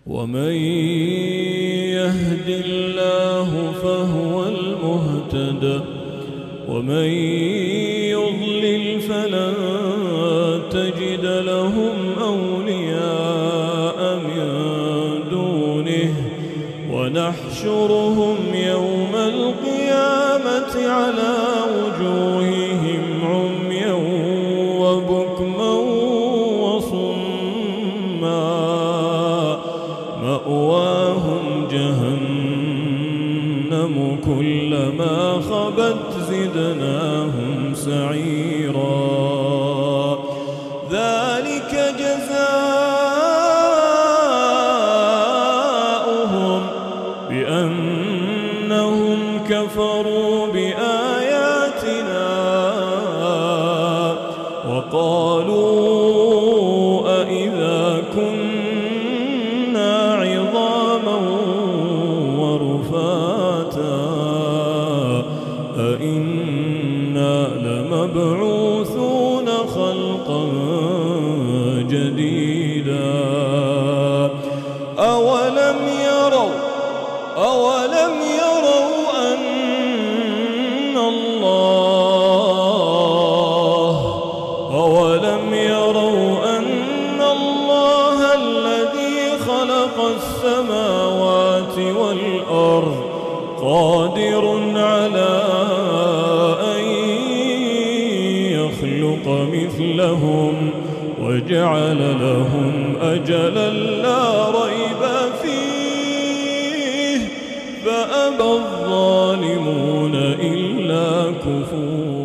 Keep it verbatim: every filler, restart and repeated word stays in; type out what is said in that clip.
ومن يهد الله فهو المهتد ومن يضلل فلن تجد لهم أولياء من دونه ونحشرهم يوم القيامة على وجوههم عميا وبكما وصما مأواهم جهنم كلما خبت زدناهم سعيرا ذلك جزاؤهم بأنهم كفروا بآياتنا وقالوا أإذا كنا عظاما ورفاتا أإنا لمبعوثون خلقا جديدا أولم يروا أولم يروا أن الله أولم يروا أن الله الذي خلق السماوات والأرض قادر على أن يخلق مثلهم وجعل لهم أجلا لا ريب فيه فأبى الظالمون إلا كفورا.